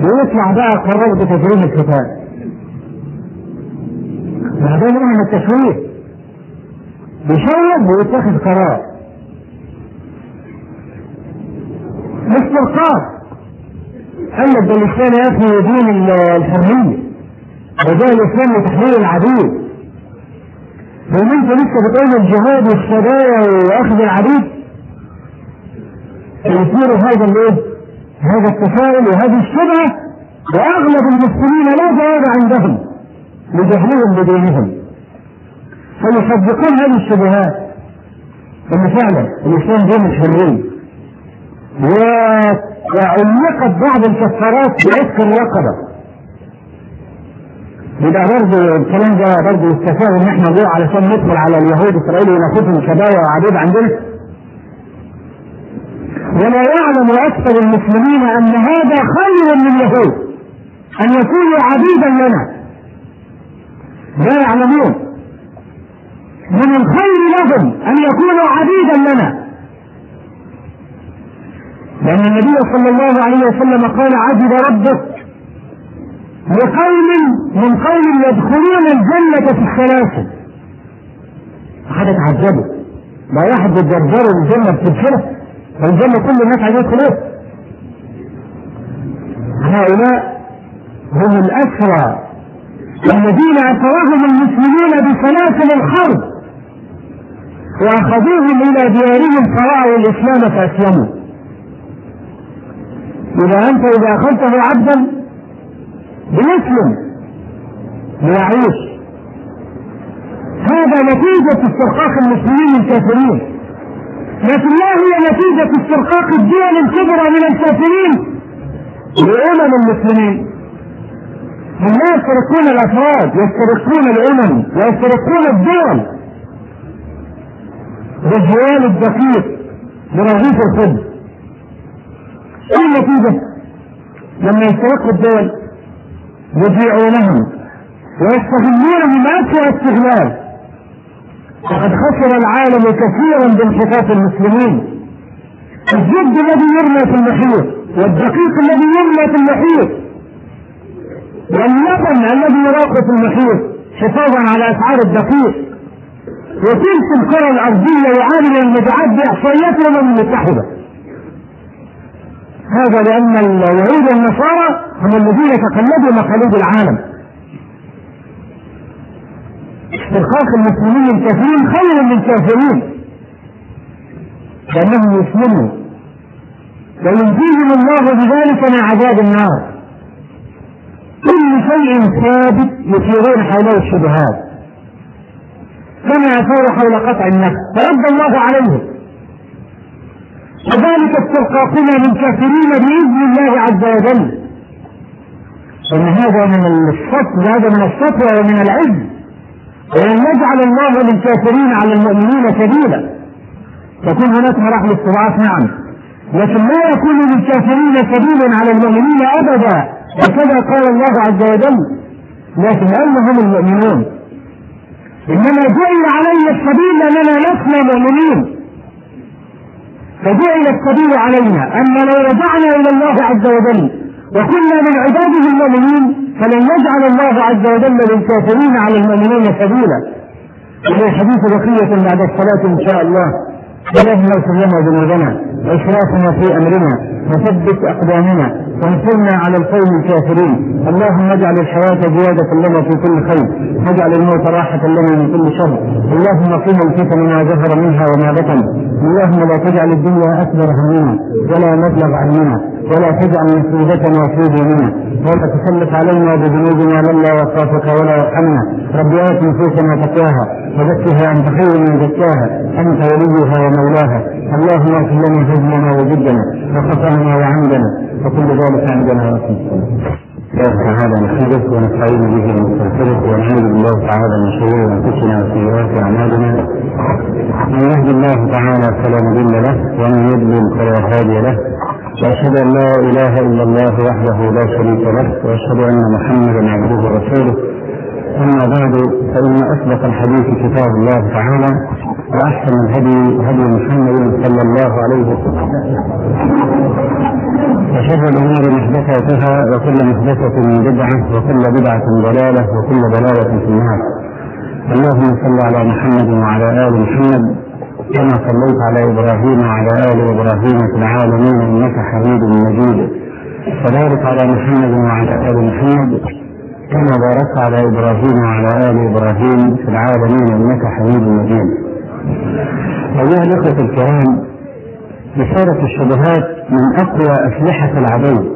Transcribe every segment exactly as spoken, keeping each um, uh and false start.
ويطلع بقى قرار بتجريم الكتاب. بعدين من التشويه يشوه ويتخذ قرار. الاسترقاق قال لك ده الاسلام يفني دين الحريه، وده الاسلام لتحرير العبيد. لو انت لسه بتقول الجهاد والسبايا واخذ العبيد يثير هذا الايه؟ هذا التساؤل وهذه الشبهه، واغلب المسلمين لا جواب عندهم لجهلهم بدينهم، فيصدقون هذه الشبهات ان فعلا الاسلام دين الحريه. وعلقت بعض الكفارات بعتق الرقبه. يبقى برضه الكلام ده برضه يستفاد ان احنا نروح علشان ندخل على اليهود اسرائيل وناخذهم كبايا وعبيد عندنا. ولا يعلم اكثر المسلمين ان هذا خير من اليهود، ان يكونوا عبيدا لنا. لا يعلمون من الخير لهم ان يكونوا عبيدا لنا، لان النبي صلى الله عليه وسلم قال: عجب ربك لقوم من قوم يدخلون الجنة في السلاسل. حاجة تعجبه، لا واحد يتجرجر الجنة بسلسلة، والجنة كل الناس عايزين يدخلوها. هؤلاء هم الأسرى الذين أسرهم المسلمون بسلاسل الحرب وأخذوهم إلى ديارهم فرعوا الإسلام فأسلموا. إذا أنت إذا أخذته عبدا بيسلم ويعيش، هذا نتيجة استرقاق المسلمين الكافرين، لكن ما هي نتيجة استرقاق الدول الكبرى من الكافرين لأمم المسلمين؟ هم لا يسترقون الأفراد، يسترقون الأمم ويسترقون الدول. رجوان الدقيق برغيف الخبز. ايه النتيجة؟ لما يسترقوا الدول يبيعونهم ويستغلونهم أسوأ استغلال. وقد خسر العالم كثيرا بانحطاط المسلمين. الزبد الذي يرمى في المحيط، والدقيق الذي يرمى في المحيط، واللبن الذي يراق في المحيط حفاظا على أسعار الدقيق، وتلك الكرة الأرضية يعاني من المبيعات بإحصائيات الأمم المتحدة. هذا لأن اليهود والنصارى هم الذين تقلدوا مقاليد العالم. استرقاق المسلمين الكافرين خير من الكافرين، لأنهم يسلموا وينجيهم الله بذلك من عذاب النار. كل شيء ثابت يثيرون حوله الشبهات، كما يثور حول قطع النفس فرد الله عليهم. وذلك استرقاقنا من كافرين بإذن الله عز وجل، وأن هذا من السطو، هذا من السطو ومن العز، وأن يجعل الله للكافرين على المؤمنين سبيلا. تكون هناك مراحل استضعاف نعم، لكن لا يكون للكافرين سبيل على المؤمنين أبدا، وكذا قال الله عز وجل: لكن أين هم المؤمنون؟ إنما جعل علينا السبيل لأننا لسنا مؤمنين، فجعل السبيل علينا. أما لو رجعنا إلى الله عز وجل وكنا من عباده المؤمنين فلن يجعل الله عز وجل للكافرين على المؤمنين سبيلا. وفي حديث بقية بعد الصلاة إن شاء الله. اللهم اغفر لنا ذنوبنا وإسرافنا في أمرنا وثبت أقدامنا وانصرنا على القوم الكافرين. اللهم اجعل الحياة زيادة لنا في كل خير، واجعل الموت راحة لنا من كل شر. اللهم قنا الفتن ما ظهر منها وما بطن. اللهم لا تجعل الدنيا أكبر همنا ولا مبلغ علمنا، ولا تجعل مصيبتنا في ديننا، ولا تسلط علينا بذنوبنا من لا يخافك ولا يرحمنا. رب آت نفوسنا تقواها وزكها أنت خير من زكاها، أنت وليها ومولاها. اللهم اغفر لنا هزلنا وجدنا وخطأنا وعمدنا وكل ذلك عندنا وسلم. الله تعالى نحمده ونستعين به ونستغفره ونعوذ بالله تعالى من شرور انفسنا وسيئات اعمالنا. من يهد الله تعالى فلا مضل له ومن يضلل فلا هادي له، واشهد ان لا اله الا الله وحده لا شريك له، واشهد ان محمدا عبده ورسوله. اما بعد، فان اصدق الحديث كتاب الله تعالى، واحسن الهدي هدي محمد صلى الله عليه وسلم، وشر الامور محدثاتها، وكل وكل محدثة بدعة وكل بدعة ضلالة وكل ضلالة في النار. اللهم صل على محمد وعلى آل محمد كما صليت على إبراهيم وعلى آل إبراهيم في العالمين إنك حميد مجيد، وبارك على محمد وعلى آل محمد كما باركت على إبراهيم وعلى آل إبراهيم في العالمين إنك حميد مجيد. أيها الأخوة الكرام، إثارة الشبهات من أقوى أسلحة العدو،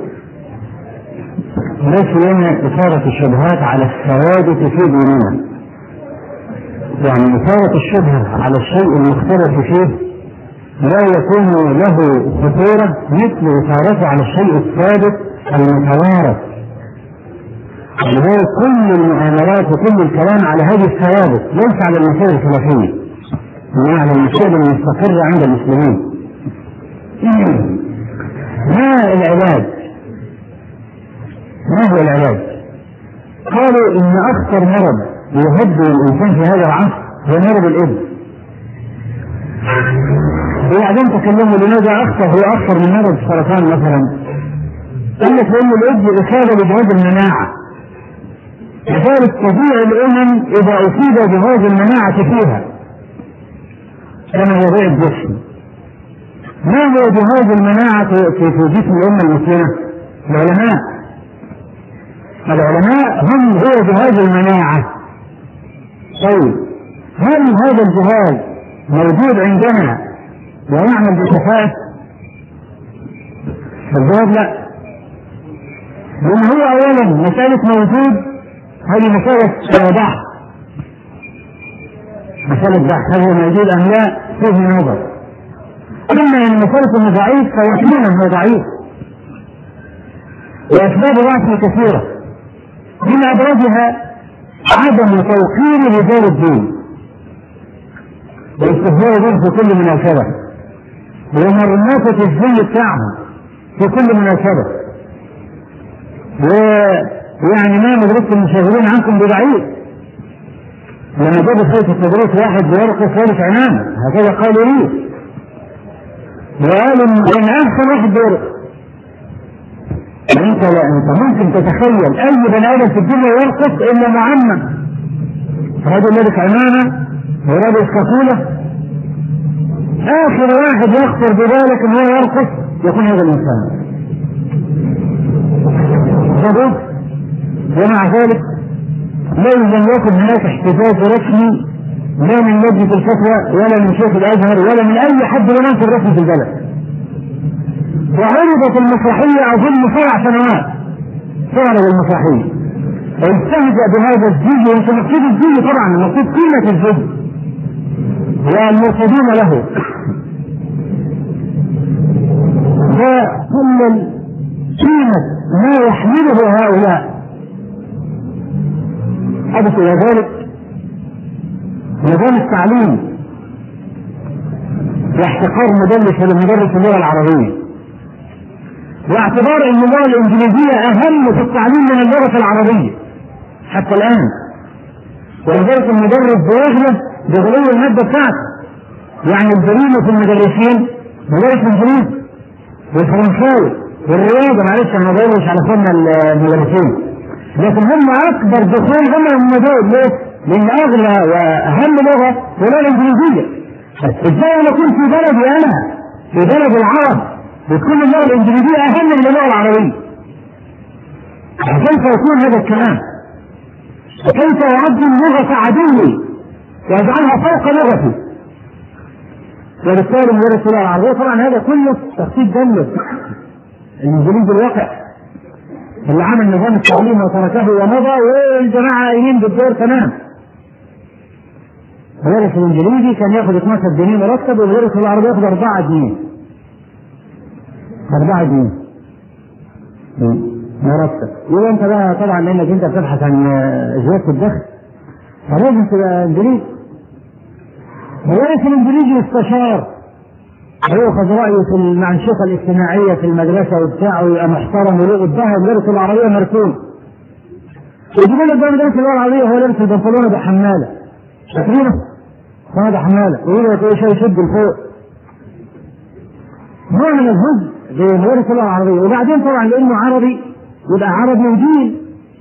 لا سيما إثارة الشبهات على الثوابت في ديننا. يعني إثارة الشبهة على الشيء المختلف فيه لا يكون له خطورة مثل إثارته على الشيء الثابت المتوارث. لذلك كل المؤامرات وكل الكلام على هذه الثوابت ليس على المسائل الخلافية، بل على المسائل المستقرة عند المسلمين. ما العلاج؟ ما هو العلاج؟ قالوا إن أخطر مرض يهدد الإنسان في هذا العصر هو مرض الإبن. وبعدين تكلموا لماذا أخطر هو أخطر من مرض السرطان مثلا؟ قال لك لأن الإبن إصابة بجهاز المناعة، لذلك تضيع الأمم إذا أصيب جهاز المناعة فيها كما يضيع الجسم. ما هو جهاز المناعة في جسم الأمة المسلمة؟ العلماء. العلماء هم هو جهاز المناعة. طيب هل هذا الجهاز موجود عندنا ويعمل بكفاءة؟ الجواب لا، لأن هو أولا مسألة موجود هذه مسألة بحث، مسألة بحث هل هو موجود أم لا فيه نظر. إما أن مسألة أنه ضعيف فيكون أنه ضعيف، وأسباب ضعفه كثيرة، من أبرزها عدم توقير رجال الدين واستهزاء في كل مناسبة ومرمطة الزي بتاعهم في كل مناسبة. ويعني ما مدرسة المشاغلين عنكم بضعيف، لما جاب خيط التدريس واحد بيرقص ثالث عنام هكذا قالوا لي، وقالوا ان احسن واحد بيرقص. انت لا انت ممكن تتخيل اي بني ادم في الدنيا يرقص الا معمم، هذا لابس عمامه ولابس كاكوله، اخر واحد يخطر بذلك ان هو يرقص يكون هذا الانسان. ومع ذلك لا لم يكن هناك احتجاج رسمي لا من لجنة الفتوى ولا من شيخ الازهر ولا من اي حد مناسب رسمي في البلد. وعرضت المسرحية أظن سبع سنوات تعرض المسرحية، واستهزأ بهذا الزي. وانت مقصود الزي طبعا مقصود قيمة الزي والمرصدين له. وكل قيمة ما يحمله هؤلاء حدث إلى ذلك نظام التعليم واحتقار مدرس لمدرس اللغة العربية، واعتبار ان اللغة الانجليزية اهم في التعليم من اللغة العربية حتى الان. ولذلك المدرس بيغلب بغلو المادة بتاعته، يعني الجريمة في المدرسين مدرس الانجليزي والفرنساوي والرياضة، معلش انا ما بقولش على فن المدرسين، لكن هم اكبر دخول هم المدرسين. ليه؟ لان اغلى واهم لغة هي اللغة الانجليزية. ازاي انا اكون في بلدي انا في بلد العرب بتكون اللغة الإنجليزية أهم من اللغة العربية؟ كيف يكون هذا الكلام؟ كيف يعد اللغة عدوي ويجعلها فوق لغتي؟ وبالتالي مدرس اللغة العربية طبعا هذا كله تخطيط دولة الإنجليزي الواقع اللي عمل نظام التعليم وتركه ومضى، والجماعة قايمين بالدور تمام. مدرس الإنجليزي كان ياخذ اثناشر جنيه مرتب، ومدرس العربية ياخذ أربعة جنيه أربعة جنيه مرتب. يبقى أنت بقى طبعا لأنك أنت بتبحث عن زيادة الدخل فلازم تبقى إنجليزي. مدرس الإنجليزي استشار ويأخذ رأيه في الأنشطة الاجتماعية في المدرسة وبتاعه ويبقى محترم ولغة الدهر. مدرس العربية مرسوم يجيبوا لك بقى مدرس اللغة العربية هو لابس البنطلون بحمالة فاكرينه؟ هذا حمالة ويقول لك ايش يشد الفوق. نوع من الهز بمدرس اللغة العربية. وبعدين طبعا لأنه عربي يبقى عرب من دين.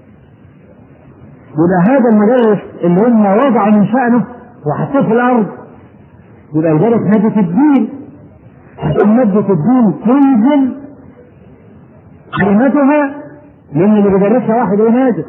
يبقى هذا المدرس اللي هم وضعوا من شأنه وحطوه في الأرض يبقى يدرس مادة الدين، عشان مادة الدين تنزل قيمتها لأن اللي بيدرسها واحد ونادر.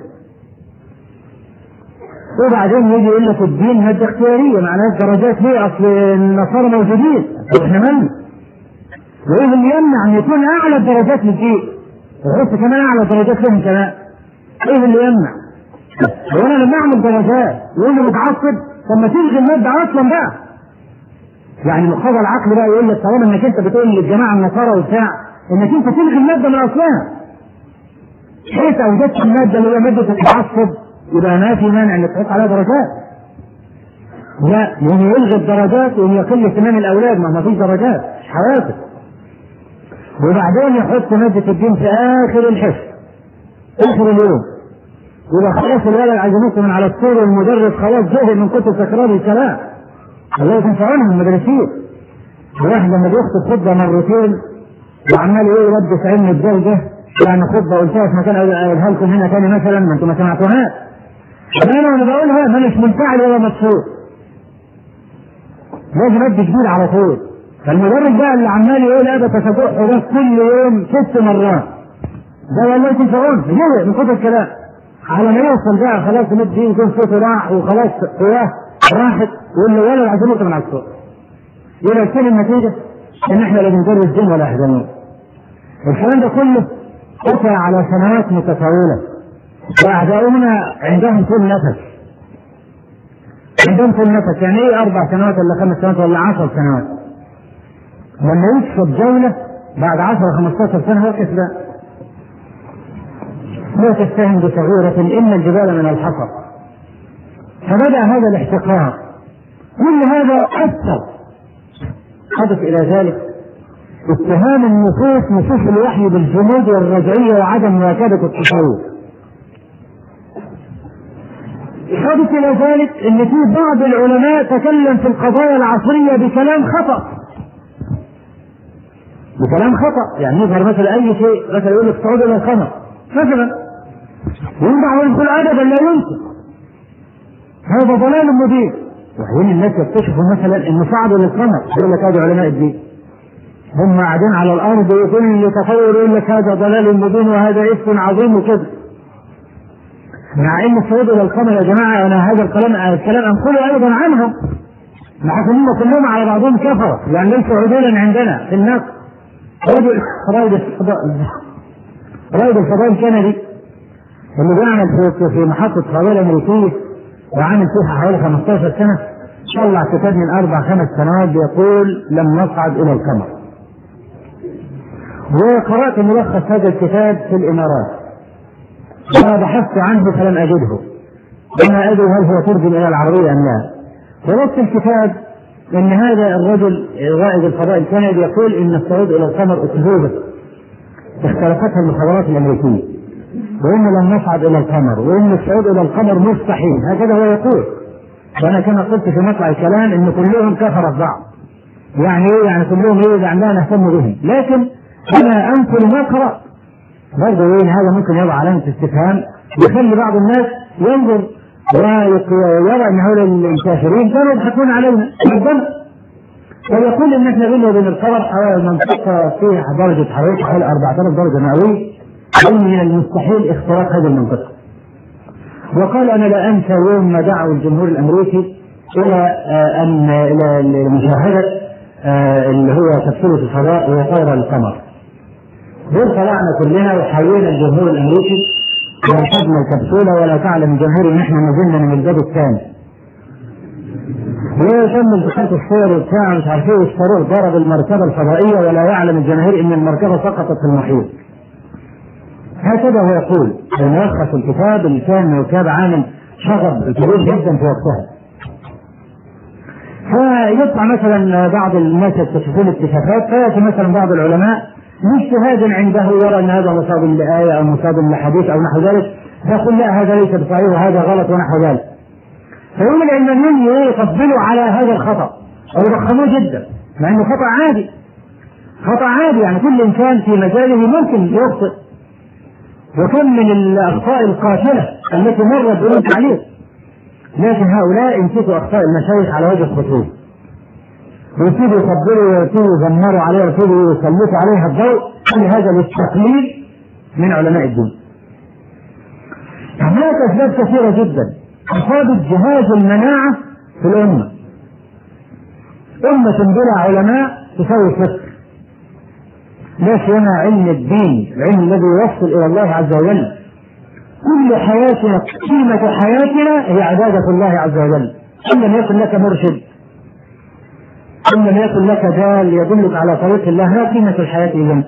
وبعدين يجي يقول لك الدين مادة اختيارية، معناها الدرجات ليه؟ أصل النصارى موجودين، احنا مالنا؟ وإيه اللي يمنع أن يكون أعلى الدرجات للدين؟ وحتى كمان أعلى درجات لهم كمان. إيه اللي يمنع؟ وأنا لما أعمل درجات يقول لي متعصب، طب ما تلغي المادة أصلا بقى. يعني مقتضى العقل بقى يقول لك طالما إنك أنت بتقول للجماعة النصارى وبتاع إنك أنت تلغي المادة من أصلها. حيث أوجدت المادة اللي هي مادة التعصب يبقى ما في مانع إنك تحط عليها درجات. لا، لأنه يلغي الدرجات وإن يقل اهتمام الأولاد، ما فيش درجات، مش حوافز. وبعدين يحط مادة الدين في آخر الحصة، آخر اليوم، يبقى خلاص الولد عايز ينط من على السور والمدرس خلاص زهق من كتب تكرار الكلام. الله يكون في عونهم المدرسين. الواحد لما بيخطب خطبة مرتين وعمال ايه يرد في علم الدرجة، يعني خطبة قلتها في مكان اقولها لكم هنا تاني مثلا ما انتم ما سمعتوهاش. انا وانا بقولها ما مش منفعل ولا مبسوط. لازم ادي جديد على طول. فالمدرس بقى اللي عمال يقول ابدا تتبعه ده كل يوم ست مرات، ده والله يكون في عونه زهق من كتب الكلام. على ما يوصل بقى خلاص مد يكون صوته راح وخلاص قواه راحت، يقول له ولا عايزين نطلع من على الصوت. يبقى كل النتيجه ان احنا لا بندرس دين ولا احزانين. الكلام ده كله قطع على سنوات متطاوله، واعداؤنا عندهم طول نفس. عندهم طول نفس، يعني ايه اربع سنوات ولا خمس سنوات ولا عشر سنوات؟ لما يكسب جوله بعد عشر خمستاشر سنه هو كسبان. لا تستهن بصغيرة إن الجبال من الحصى. فبدأ هذا الاحتقار. كل هذا أثر حدث إلى ذلك اتهام النصوص نصوص الوحي بالجمود والرجعية وعدم مواكبة التصوف. حدث إلى ذلك أن في بعض العلماء تكلم في القضايا العصرية بكلام خطأ. بكلام خطأ، يعني يظهر مثلا أي شيء مثلا يقول لك صعود إلى القمر مثلا، ينبع ويقول ابدا لا يمكن، هذا ضلال مبين. وحين الناس يكتشفوا مثلا انه صعدوا للقمر يقول لك هذا علماء الدين، هم قاعدين على الارض وكل تطور يقول لك هذا ضلال مبين وهذا اسم عظيم وكذا. مع ان الصعود الى القمر يا جماعه انا هذا الكلام الكلام انقله ايضا عنهم، مع انهم كلهم على بعضهم كفروا، يعني ليسوا عدولا عندنا في النقد. رائد الفضاء رائد الفضاء الكندي اللي بيعمل في في محطة فضاء الأمريكية وعامل فيها حوالي خمستاشر سنة، طلع كتاب من أربع خمس سنوات بيقول لم نصعد إلى القمر. وقرأت ملخص هذا الكتاب في الإمارات، وأنا بحثت عنه فلم أجده، وأنا أدري هل هو ترجم إلى العربية أم لا. ورأت الكتاب أن هذا الرجل رائد الفضاء الكندي يقول إن الصعود إلى القمر أكذوبة اختلفتها المخابرات الأمريكية، وإن لم نصعد إلى القمر، وإن الصعود إلى القمر مستحيل، هكذا هو يقول. وأنا كما قلت في مطلع الكلام إن كلهم كفر بعض، يعني إيه؟ يعني كلهم إيه؟ يعني لا نهتم بهم، لكن أنا أنقل ما قرأت. برضه إيه؟ هذا ممكن يضع علامة استفهام يخلي بعض الناس ينظر ويرى أن هؤلاء الكافرين كانوا يضحكون علينا ربما. ويقول إن إحنا بيننا وبين القمر حوالي منطقة فيها درجة حرارة حوالي أربعة آلاف درجة مئوية، وإن من المستحيل اختراق هذه المنطقة. وقال أنا لا أنسى يوم ما دعوا الجمهور الأمريكي إلى أن إلى مشاهدة اللي هو كبسولة الفضاء وطائرة القمر. دول طلعنا كلنا وحاولنا الجمهور الأمريكي وركبنا الكبسولة، ولا تعلم الجمهور إن إحنا نزلنا من الباب الثاني. ويتم التقاط الصور وبتاع مش عارف ايه، والصاروخ ضرب المركبة الفضائية ولا يعلم الجماهير إن المركبة سقطت في المحيط. هكذا هو يقول الملخص الكتاب اللي كان كتاب عامل شغب كبير جدا في وقتها. فيطلع مثلا بعض الناس يكتشفون اكتشافات، فيأتي مثلا بعض العلماء باجتهاد عنده يرى ان هذا مصاب لآية او مصاب لحديث او نحو ذلك، فيقول لا هذا ليس بصحيح وهذا غلط ونحو ذلك. فيقول العلمانيين يقبلوا على هذا الخطأ او يضخموه جدا، مع انه خطأ عادي. خطأ عادي، يعني كل انسان في مجاله ممكن يخطئ. وكم من الأخطاء القاتلة التي مرت بدون تعليق، لكن هؤلاء يمسكوا أخطاء المشايخ على وجه الخصوص، ويبتدوا يصبروا ويبتدوا يزمروا عليها ويبتدوا يسلطوا عليها الضوء، كل هذا للتقليل من علماء الدين. هناك أسباب كثيرة جدا أصابت جهاز المناعة في الأمة. أمة بلا علماء تساوي صفر، لا سيما علم الدين، العلم الذي يوصل إلى الله عز وجل. كل حياتنا، قيمة حياتنا هي عبادة الله عز وجل. إن لم يكن لك مرشد، إن لم يكن لك دال يدلك على طريق الله، ما قيمة الحياة إذن؟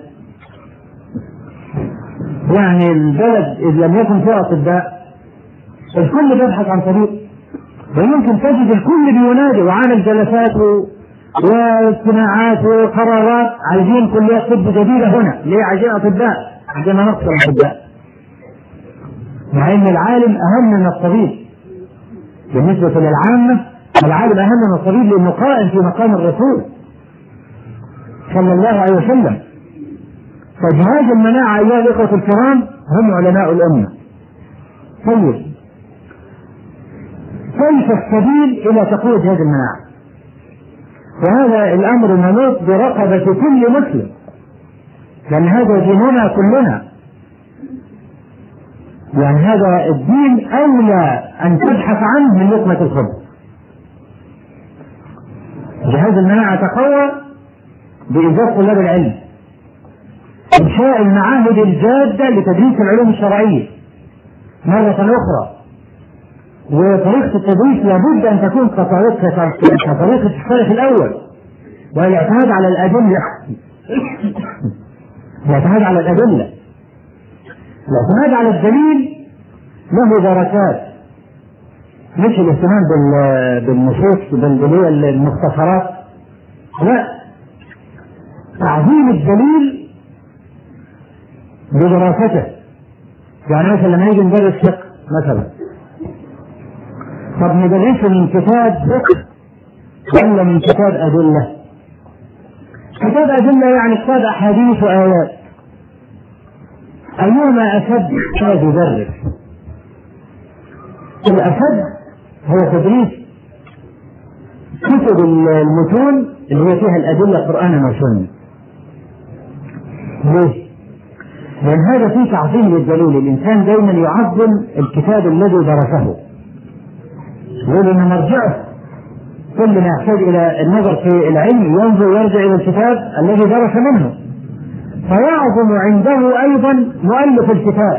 يعني البلد إذا لم يكن فيها أطباء الكل يبحث عن طريق، ويمكن تجد الكل بينادي وعامل جلسات واجتماعات وقرارات، عايزين كليات طب جديدة هنا، ليه عايزين أطباء؟ عندنا نقص الأطباء، مع أن العالم أهم من الطبيب. بالنسبة للعامة العالم أهم من الطبيب، لأنه قائم في مقام الرسول صلى الله عليه وسلم. فجهاز المناعة أيها الإخوة الكرام هم علماء الأمة. طيب، كيف السبيل إلى تقوية جهاز المناعة؟ وهذا الأمر منوط برقبة كل مسلم، لأن هذا ديننا كلنا، يعني هذا الدين أولى أن تبحث عنه من لقمة الخبز. جهاز المناعة تقوى بإيجاد طلاب العلم، إنشاء المعاهد الجادة لتدريس العلوم الشرعية مرة أخرى، وطريقة التدريس لابد أن تكون كطريقة كطريقة الشرح الأول، والاعتماد على الأدلة. الاعتماد على الأدلة، الاعتماد على الدليل له بركات، مش الاهتمام بالنصوص بالمختصرات، لا، تعظيم الدليل بدراسته. يعني مثلا لما نيجي ندرس فقه مثلا، طب ندرسه من كتاب فقه ولا من كتاب أدلة؟ كتاب أدلة يعني كتاب أحاديث وآيات، أيهما أشد كتاب يدرس؟ الأشد هو تدريس كتب المتون اللي هي فيها الأدلة قرآنا وسنة. ليه؟ لأن هذا فيه تعظيم للدليل، الإنسان دائما يعظم الكتاب الذي درسه، يقول إن مرجعه كل ما يحتاج إلى النظر في العلم ينظر ويرجع إلى الكتاب الذي درس منه، فيعظم عنده أيضا مؤلف الكتاب،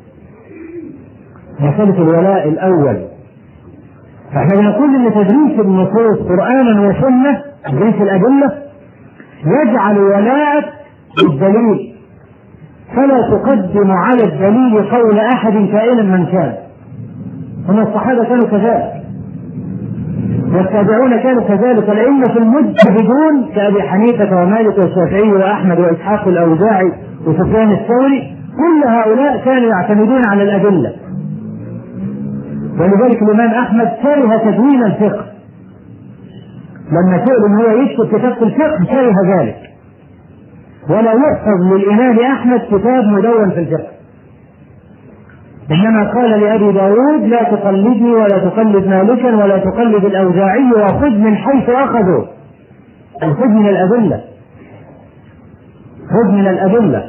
مسألة الولاء الأول. فإحنا نقول إن تدريس النصوص قرآنا وسنة، تدريس الأدلة، يجعل ولاءك بالدليل، فلا تقدم على الدليل قول أحد كائنا من كان. هم الصحابة كانوا كذلك، والتابعون كانوا كذلك، الأئمة المجتهدون كأبي حنيفة ومالك والشافعي وأحمد وإسحاق الأوزاعي وسفيان الثوري، كل هؤلاء كانوا يعتمدون على الأدلة. ولذلك الإمام أحمد كره تدوين الفقه، لما سئل إن هو يكتب كتاب في الفقه كره ذلك، ولا يحفظ للإمام أحمد كتاب مدون في الفقه، إنما قال لأبي داود لا تقلدني ولا تقلد مالكا ولا تقلد الأوزاعي، وخذ من حيث أخذوا، خذ من الأدلة، خذ من الأدلة.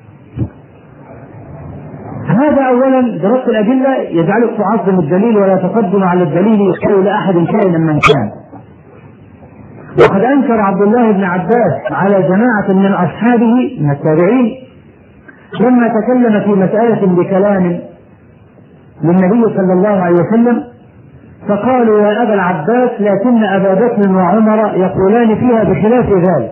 هذا أولا دراسة الأدلة يجعلك تعظم الدليل ولا تقدم على الدليل قول أحد كائنا من كان. وقد أنكر عبد الله بن عباس على جماعة من أصحابه من التابعين لما تكلم في مسألة بكلام للنبي صلى الله عليه وسلم، فقالوا يا أبا العباس لكن أبا بكر وعمر يقولان فيها بخلاف ذلك.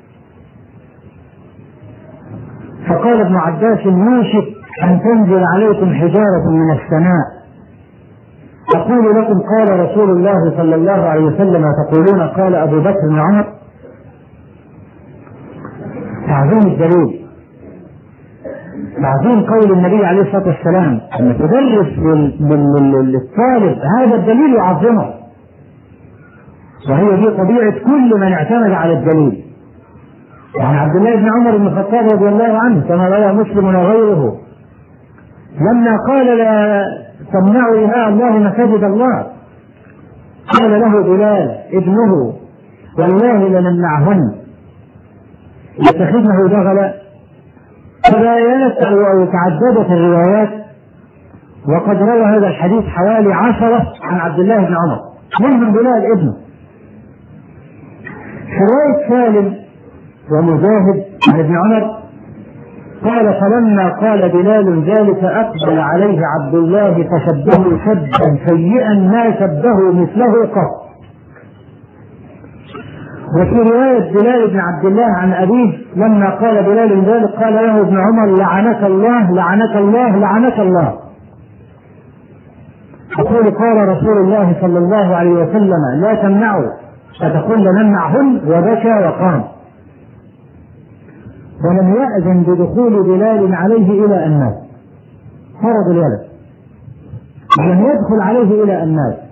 فقال ابن عباس يوشك أن تنزل عليكم حجارة من السماء أقول لكم قال رسول الله صلى الله عليه وسلم وتقولون قال أبو بكر وعمر. تعظيم الدليل، تعظيم قول النبي عليه الصلاة والسلام، أن تدرس للطالب هذا الدليل يعظمه، وهي دي طبيعة كل من اعتمد على الدليل. يعني عبد الله بن عمر بن الخطاب رضي الله عنه كما روى مسلم وغيره لما قال لا تمنعوا إماء الله مساجد الله، قال له بلال ابنه والله لنمنعهن يتخذه دغلا. تباينت أو تعددت الروايات، وقد روى هذا الحديث حوالي عشرة عن عبد الله بن عمر، منهم بلال ابنه. رواية سالم ومجاهد عن ابن عمر قال فلما قال بلال ذلك أقبل عليه عبد الله فشبه شبا سيئا ما شبه مثله قط. وفي رواية بلال بن عبد الله عن أبيه لما قال بلال ذلك قال له ابن عمر لعنك الله لعنك الله لعنك الله. يقول قال رسول الله صلى الله عليه وسلم لا تمنعوا فتقول لنمنعهن، وبكى وقام. ولم يأذن بدخول بلال عليه إلى أن مات، فرض الولد ولم يدخل عليه إلى أن مات.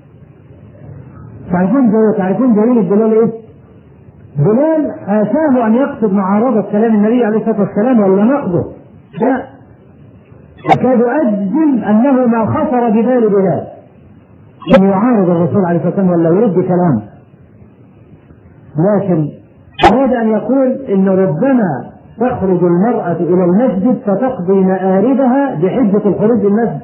تعرفون تعرفون دليل بلال إيه؟ بلال آساه أن يقصد معارضة كلام النبي عليه الصلاة والسلام ولا نقضه، لا، أكاد أجزم أنه ما خطر ببال بلال أن يعارض الرسول عليه الصلاة والسلام ولا يرد كلامه، لكن أراد أن يقول إن ربما تخرج المرأة إلى المسجد فتقضي مآربها بحجة الخروج المسجد،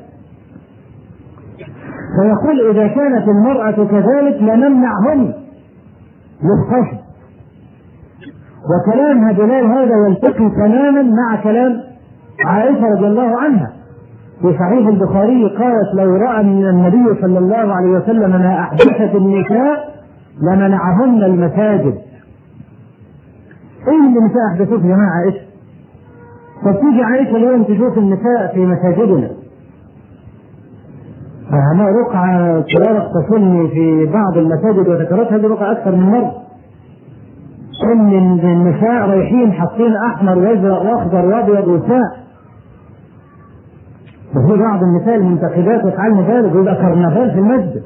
فيقول إذا كانت المرأة كذلك لنمنعهن للخشب. وكلامها بلال هذا يلتقي تماما مع كلام عائشة رضي الله عنها في صحيح البخاري قالت لو رأى النبي صلى الله عليه وسلم ما أحدثت النساء لمنعهن المساجد. ايه اللي النساء احدثوه يا جماعه عائشه؟ فتيجي عائشه اليوم تشوف النساء في مساجدنا، فهنا رقعه تارك تصلني في بعض المساجد وذكرتها هذه الرقعه اكثر من مره، ان النساء رايحين حاطين احمر وازرق واخضر وابيض وساء، وفي بعض النساء المنتخبات يفعلن ذلك ويبقى كرنفال في المسجد.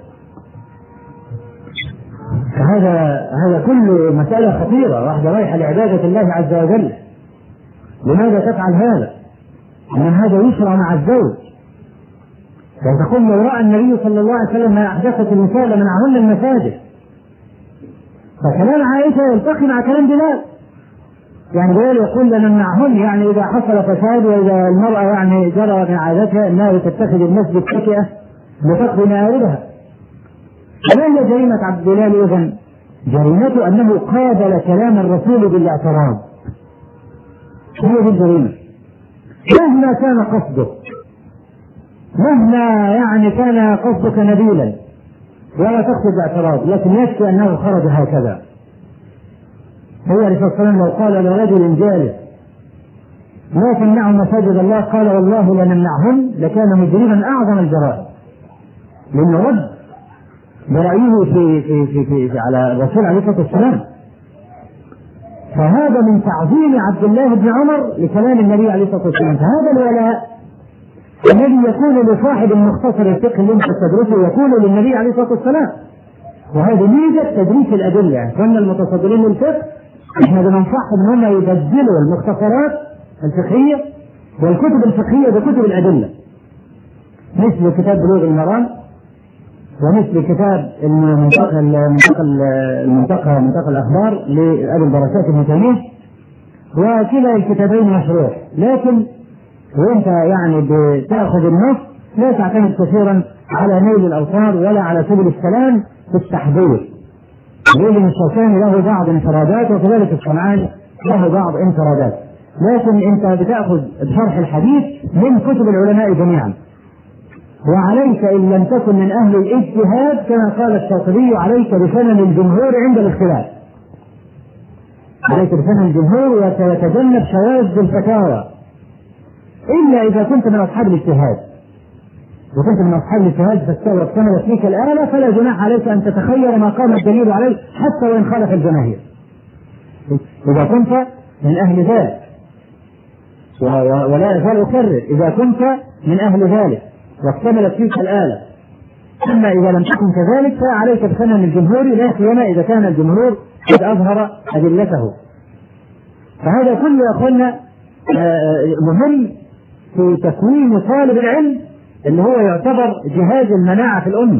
هذا هذا كله مسألة خطيرة، واحدة رايحة لعبادة الله عز وجل، لماذا تفعل هذا؟ أن هذا يشرع مع الزوج. فتقول لو رأى النبي صلى الله عليه وسلم ما أحدثت النساء لمنعهن المساجد. فكلام عائشة يلتقي مع كلام بلال، يعني بلال يقول لنمنعهن، يعني إذا حصل فساد وإذا المرأة يعني جرى من عادتها أنها تتخذ المسجد سكئة لتقضي مآربها. وما هي جريمة عبد بلال إذن؟ جريمته أنه قابل كلام الرسول بالاعتراض. هي دي الجريمة. مهما كان قصدك، مهما يعني كان قصدك نبيلا ولا تقصد باعتراض، لكن يكفي أنه خرج هكذا. هو عليه الصلاة والسلام لو قال لرجل جالس لا تمنعوا مساجد الله قال والله لنمنعهن لكان مجرما أعظم الجرائم، لأنه رد برأيه في, في, في, في, في على الرسول عليه الصلاة والسلام. فهذا من تعظيم عبد الله بن عمر لكلام النبي عليه الصلاة والسلام. فهذا الولاء الذي يكون لصاحب المختصر الفقه اللي انت تدرسه يكون للنبي عليه الصلاة والسلام. وهذه ميزة تدريس الأدلة، يعني كنا المتصدرين للفقه احنا بننصحهم ان هم يبدلوا المختصرات الفقهية والكتب الفقهية بكتب الأدلة، مثل كتاب بلوغ المرام ومثل كتاب المنطقة المنطقة المنطقة منطقة الأخبار لأبي البركات ابن تيمية، وكلا الكتابين مشروع، لكن وانت يعني بتأخذ النص لا تعتمد كثيرا على نيل الأوطار ولا على سبل السلام في التحضير. لأن الشوكاني له بعض انفرادات وكذلك الصنعاني له بعض انفرادات، لكن انت بتأخذ بشرح الحديث من كتب العلماء جميعا. وعليك إن لم تكن من أهل الاجتهاد كما قال الشاطبي عليك بسنن الجمهور عند الاختلاف، عليك بسنن الجمهور وتتجنب شواذ الفتاوى، إلا إذا كنت من أصحاب الاجتهاد. وكنت من أصحاب الاجتهاد فاستمرت فيك الآلة فلا جناح عليك أن تتخير ما قام الدليل عليه حتى وإن خالف الجماهير، إذا كنت من أهل ذلك. ولا أزال أكرر إذا كنت من أهل ذلك واكتملت فيك الآلة. أما إذا لم تكن كذلك فعليك بسنن الجمهور، لا سيما إذا كان الجمهور قد أظهر أدلته. فهذا كله يا أخوانا مهم في تكوين طالب العلم اللي هو يعتبر جهاز المناعة في الأمة.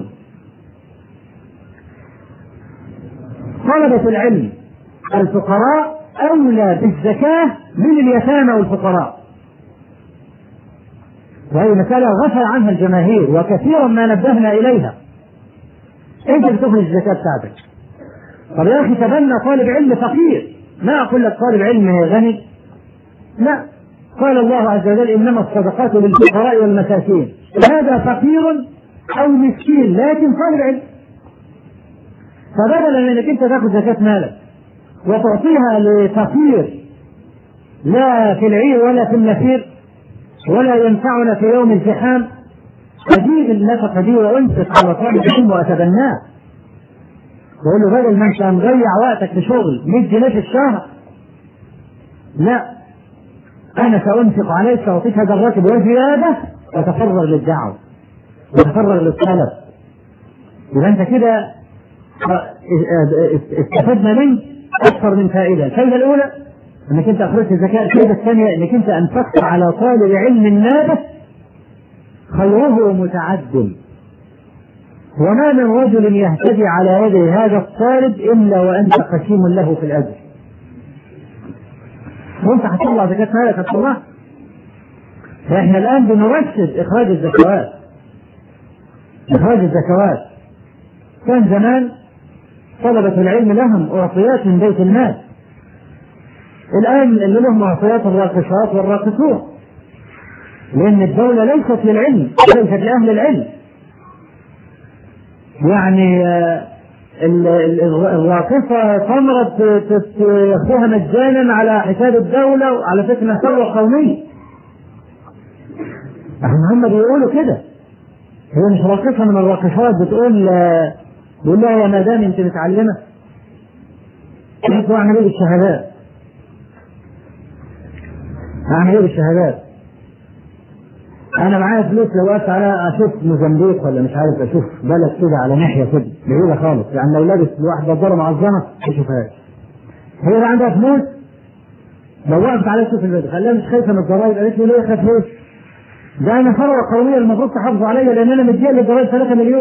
طلبة العلم الفقراء أولى بالزكاة من اليتامى والفقراء، وهي مسألة غفل عنها الجماهير وكثيرا ما نبهنا إليها. أنت بتخرج الزكاة بتاعتك، طب يا أخي تبنى طالب علم فقير، ما أقول لك طالب علم غني، لا، قال الله عز وجل إنما الصدقات للفقراء والمساكين، هذا فقير أو مسكين لكن طالب علم. فبدلا من انك انت تاخذ زكاة مالك وتعطيها لفقير لا في العير ولا في النفير ولا ينفعنا في يوم الزحام، أجيب النفقة دي وأنفق على طالب العلم وأتبناه، وأقول له بدل ما أنت مضيع وقتك في شغل مية جنيه في الشهر، لا، أنا سأنفق عليك سأعطيك هذا الراتب وزيادة وتفرغ للدعوة وتفرغ للطلب. يبقى أنت كده استفدنا منك أكثر من فائدة. الفائدة الأولى أنك أنت أخرجت الزكاة، الفائدة الثانية أنك أنت أنفقت على طالب علم نابه خيره متعد، وما من رجل يهتدي على يد هذا الطالب إلا وأنت قسيم له في الأجر. وأنت هتطلع زكاة مالك هتطلعها. فإحنا الآن بنرشد إخراج الزكوات. إخراج الزكوات كان زمان طلبة العلم لهم أعطيات من بيت المال، الآن اللي لهم أعطيات الراقصات والراقصون، لأن الدولة ليست للعلم، ليست لأهل العلم. يعني الراقصة تمرض ياخذوها مجانا على حساب الدولة وعلى فكرة ثروة قومية. هم بيقولوا كده، هي مش راقصة من الراقصات بتقول بقول لها يا مدام انت متعلمة، انت اعمل ايه بالشهادات؟ اعمل ايه بالشهادات؟ انا معايا فلوس لو وقفت على اشوف موزمبيق ولا مش عارف اشوف بلد كده على ناحية كده بعيدة خالص، يعني لو لابس واحدة نظارة معظمة ما اشوفهاش. هي بقى عندها فلوس لو وقفت على تشوف البلد، خليها مش خايفة من الضرايب، قالت لي ليه خايف فلوس؟ ده انا ثروة قومية المفروض تحافظوا عليا لان انا مديها للضرايب ثلاثة مليون.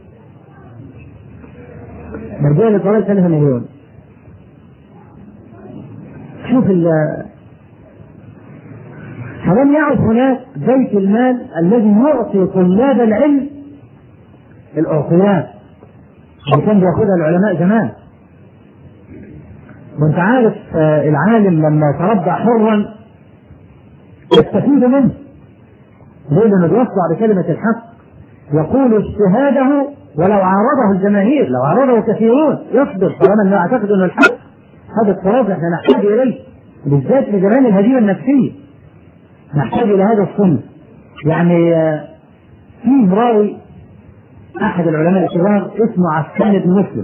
مديها للضرايب ثلاثة مليون. شوف ال فلم يعد هناك بيت المال الذي يعطي طلاب العلم الأعطيات اللي كان بياخذها العلماء زمان. وانت عارف العالم لما تربى حرا يستفيد منه، ليه؟ لأنه بيصدع بكلمة الحق، يقول اجتهاده ولو عارضه الجماهير، لو عارضه كثيرون يصبر طالما انه يعتقد انه الحق. هذا التواضع احنا نحتاج اليه بالذات في زمان الهزيمة النفسية، نحتاج الى هذا الصنف. يعني في راوي احد العلماء الكبار اسمه عفان بن مسلم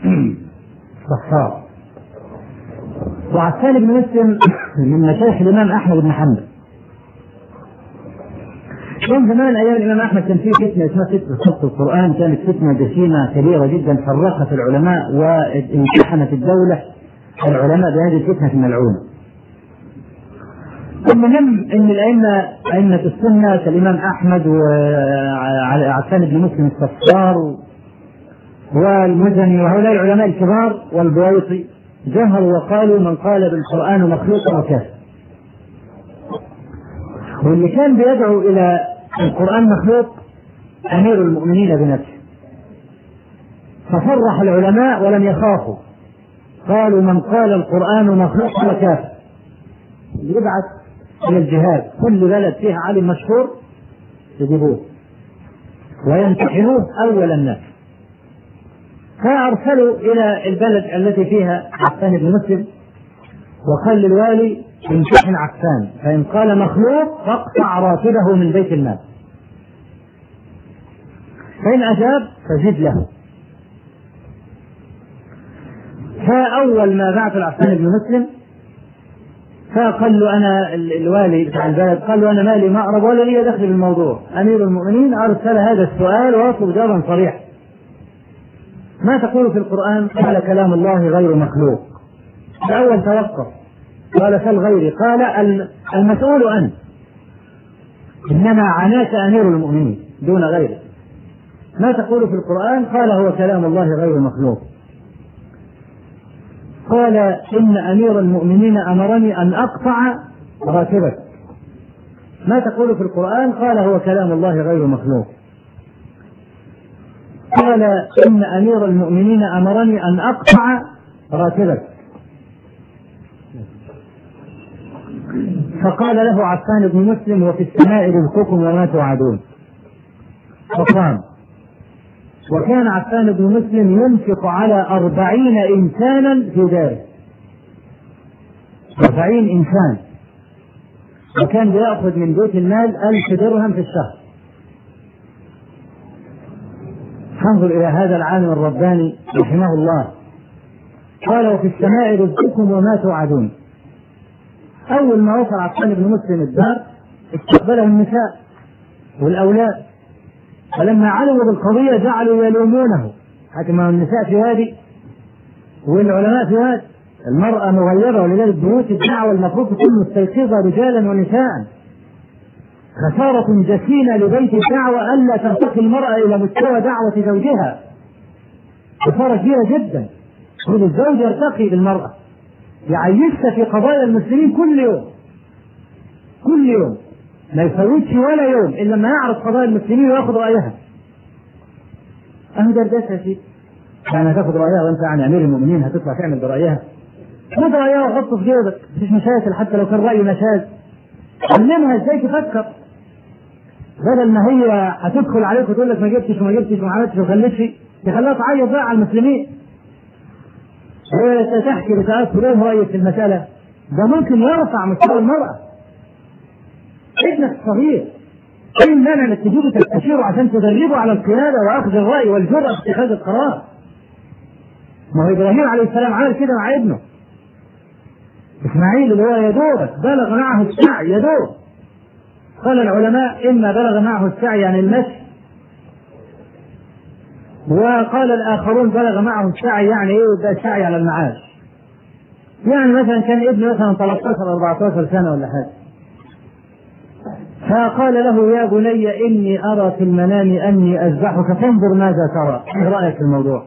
صفار، وعفان بن مسلم من مشايخ الامام احمد بن حنبل. كان زمان ايام الامام احمد كان في فتنه اسمها فتنه خط القران، كانت فتنه جسيمه كبيره جدا فرقت العلماء وامتحنت الدوله العلماء بهذه الفتنه الملعونه. المهم ان الائمه ائمه السنه كالامام احمد وعفان بن مسلم الصفار والمزني وهؤلاء العلماء الكبار والبويطي جهروا وقالوا من قال بالقران مخلوق وكافر. واللي كان بيدعو الى القران مخلوق امير المؤمنين بنفسه، ففرح العلماء ولم يخافوا، قالوا من قال القران مخلوق وكافر. يبعث الى الجهاد كل بلد فيها عالم مشهور يجيبوه ويمتحنوه اول الناس. فارسلوا الى البلد التي فيها عفان بن مسلم وقال للوالي امتحن عفان، فان قال مخلوق فاقطع راتبه من بيت المال، فان اجاب فزد له. فاول ما بعث عفان بن مسلم فقال له انا الوالي بتاع البلد قال له انا مالي مأرب ولا لي دخل بالموضوع، امير المؤمنين ارسل هذا السؤال واطلب جوابا صريحا. ما تقول في القران؟ قال كلام الله غير مخلوق. الاول توقف قال سل غيري، قال المسؤول انت. إنما عناك أمير المؤمنين دون غيره. ما تقول في القرآن؟ قال هو كلام الله غير مخلوق. قال إن أمير المؤمنين أمرني أن أقطع راكبك. ما تقول في القرآن؟ قال هو كلام الله غير مخلوق. قال إن أمير المؤمنين أمرني أن أقطع راكبك. فقال له عفان بن مسلم وفي السماء رزقكم وما توعدون. فقام. وكان عفان بن مسلم ينفق على أربعين إنسانا في داره، أربعين إنسان، وكان بيأخذ من بيت المال ألف درهم في الشهر. انظر إلى هذا العالم الرباني رحمه الله. قال وفي السماء رزقكم وما توعدون. أول ما وصل عفان بن مسلم الدار استقبله النساء والأولاد، فلما علموا بالقضية جعلوا يلومونه، حتى ما النساء في هذه والعلماء في هذا، المرأة مغيرة، ولذلك بيوت الدعوة المفروض تكون مستيقظة رجالا ونساء. خسارة جسيمة لبيت الدعوة ألا ترتقي المرأة إلى مستوى دعوة زوجها، خسارة كبيرة جدا. كل الزوج يرتقي بالمرأة، يعيشها في قضايا المسلمين كل يوم كل يوم، ما يفوتش ولا يوم إلا لما يعرف قضايا المسلمين ويأخذ رأيها. أهو دردشة شيء، يعني هتاخذ رأيها وأنت يعني أمير المؤمنين هتطلع تعمل برأيها؟ خذ رأيها وحطه في جيبك، مفيش مشاكل، حتى لو كان رأي نشاز. علمها ازاي تفكر، بدل ما هي هتدخل عليك وتقول لك ما جبتش وما جبتش وما عملتش وما خليتش، تخليها تعيط بقى على المسلمين. هي تحكي لتأثر ايه رأيك في المسألة، ده ممكن يرفع مستوى المرأة. ابنك الصغير ايه المانع انك تجيبه تستشيره عشان تدربه على القيادة واخذ الرأي والجرأة في اتخاذ القرار؟ ما هو ابراهيم عليه السلام عمل كده مع ابنه إسماعيل اللي هو يدوبك بلغ معه السعي يدوب. قال العلماء إما بلغ معه السعي يعني المشي، وقال الآخرون بلغ معه السعي يعني إيه؟ يبقى السعي على المعاش. يعني مثلا كان ابنه مثلا ثلاثة عشر أربعة عشر سنة ولا حاجة، فقال له يا بني إني أرى في المنام أني أذبحك فانظر ماذا ترى، إيه رأيك في الموضوع؟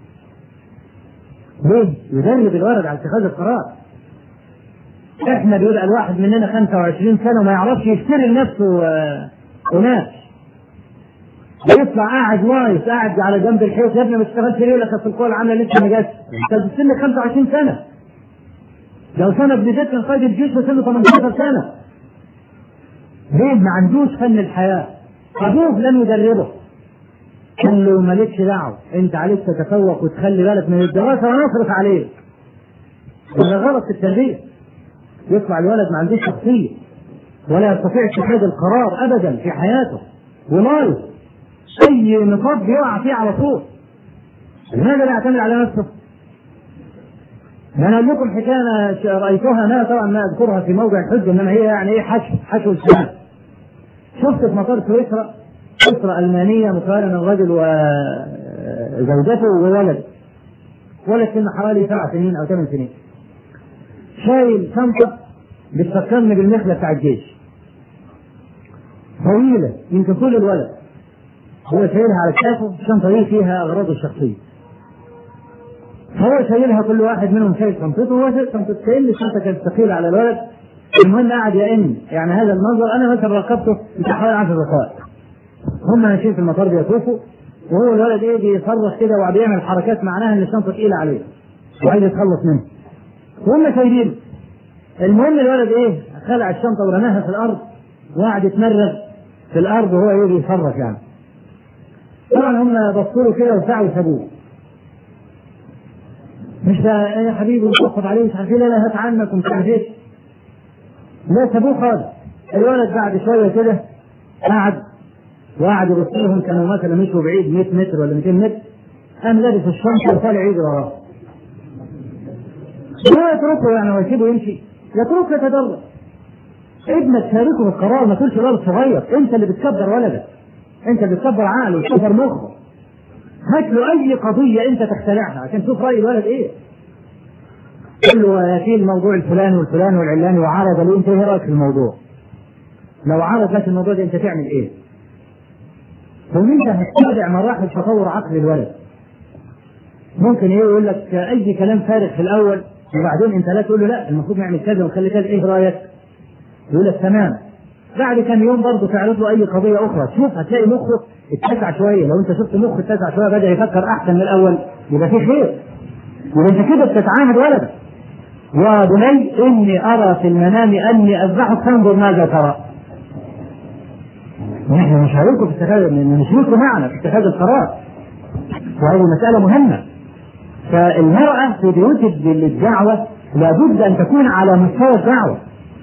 ليه؟ يدرب الولد على اتخاذ القرار. احنا بيقول الواحد مننا خمسة وعشرين سنة وما يعرفش يشتري لنفسه قناش، يطلع قاعد واقف قاعد على جنب الحيط، يا ابني ما اشتغلتش ليه؟ لك في القوى العاملة لسه ما جاتش، انت في سن خمسة وعشرين سنة. لو سنة ابن زيد كان قائد الجيش وسنه ثمانية عشر سنة. ليه؟ ما عندوش فن الحياة، ابوه لم يدربه، قال له مالكش دعوة، انت عليك تتفوق وتخلي بالك من الدراسة ونصرف عليك. وده غلط في التربية. يطلع الولد ما عندوش شخصية ولا يستطيع اتخاذ القرار ابدا في حياته، ولايف اي نقاط بيقع فيه على طول. لماذا لا يعتمد على نفسه؟ انا اقول لكم حكايه رايتها، انا طبعا ما اذكرها في موضع الحج، انما هي يعني ايه حشو حشو الشمال. شفت في مطار سويسرا اسره المانيه مقارنه الرجل وزوجته وولد، ولد سنه حوالي سبع سنين او ثمان سنين، شايل شنطة بتفكرني بالنخلة بتاع الجيش طويلة يمكن طول الولد، هو شايلها على كتافه، الشنطة دي فيها أغراضه الشخصية، فهو شايلها كل واحد منهم شايل شنطته، وهو شايل شنطته، الشنطة كانت ثقيلة على الولد. المهم قاعد يئن، يعني هذا المنظر أنا مثلا راقبته بتاع حوالي عشر دقائق، هم ماشيين في المطار بيطوفوا وهو الولد إيه بيصرخ كده وبيعمل حركات معناها إن الشنطة تقيلة عليه وعايز يتخلص منها، وهم شايلين. المهم الولد ايه خلع الشنطه ورماها في الارض وقعد يتمرغ في الارض وهو ايه بيصرخ يعني. طبعا هم بصوا له كده وسعوا سابوه، مش ده يا حبيبي نصف عليه مش عارفين، لا لا هات عنك ومش عارف ايه، لا سابوه خالص. الولد بعد شويه كده قعد وقعد يبص لهم، كانوا مثلا مشوا بعيد مئة متر ولا مئتين متر، قام لابس الشنطه وطالع يجري وراه. لا يتركه يعني ويسيبه يمشي، يتركه يتدرب. ابنك شاركه بالقرار، ما تقولش ولد صغير، انت اللي بتكبر ولدك، انت اللي بتكبر عقله وتكبر مخه. هات له اي قضيه انت تخترعها عشان تشوف راي الولد ايه. قل له في الموضوع الفلاني والفلاني والعلاني وعرض له انت ايه رايك في الموضوع؟ لو عرض لك الموضوع ده انت تعمل ايه؟ ثم انت هتتابع مراحل تطور عقل الولد. ممكن ايه يقول لك اي كلام فارغ في الاول، وبعدين انت لا تقول له لا المفروض نعمل كذا ونخلي كذا، ايه رايك؟ يقول لك تمام. بعد كم يوم برضه تعرض له اي قضيه اخرى، شوف هتلاقي مخه اتسع شويه. لو انت شفت مخه اتسع شويه بدا يفكر احسن من الاول، يبقى في خير. يبقى انت كده بتتعاهد ولدك. يا بني اني ارى في المنام اني اذبحك فانظر ماذا ترى. نحن نشارككم في اتخاذ، نشارككم معنا في اتخاذ القرار، وهذه مساله مهمه. فالمراه في بيوت الدعوه لابد ان تكون على مستوى الدعوه.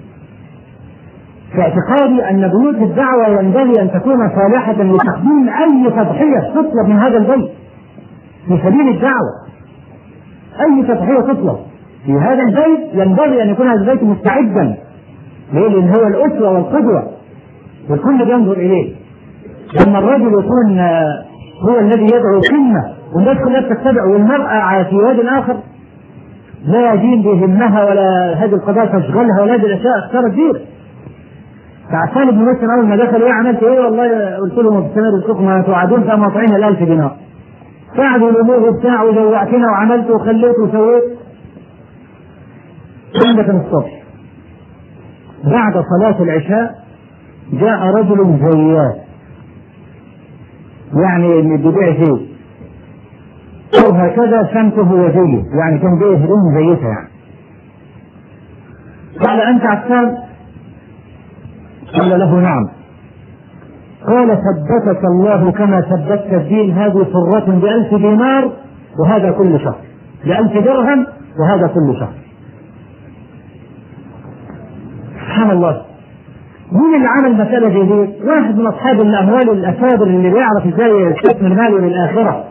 في اعتقادي ان بيوت الدعوه ينبغي ان تكون صالحه لتقديم اي تضحيه تطلب من هذا البيت في سبيل الدعوه. اي تضحيه تطلب في هذا البيت ينبغي ان يكون هذا البيت مستعدا. ليه؟ لان هو الاسوه والقدوه والكل بينظر اليه. لما الرجل يكون هو الذي يدعو قمه والناس كلها تتبع، والمراه في واد اخر لا يدين بهمها ولا هذه القضايا تشغلها ولا هذه الاشياء اختار كبير. فعشان ابن مسلم اول ما دخل ايه عملت ايه؟ والله قلت لهم في سنه رزقكم ما توعدون فما طعين الالف دينار. قعدوا الامور بتاع وجوعتنا وعملت وخليت وسويت. عندك الصبح بعد صلاه العشاء جاء رجل زيات، يعني اللي بيبيع زيت او هكذا سمته وزيه، يعني كان بيه هدوم زيتها يعني. قال انت عسان؟ قال له نعم. قال ثبتك الله كما ثبتك الدين، هذه فرة بألف دينار وهذا كل شهر، بألف درهم وهذا كل شهر. سبحان الله. مين اللي عمل مسألة زي دي؟ واحد من أصحاب الأموال الأكابر اللي بيعرف ازاي يستثمر ماله للآخرة.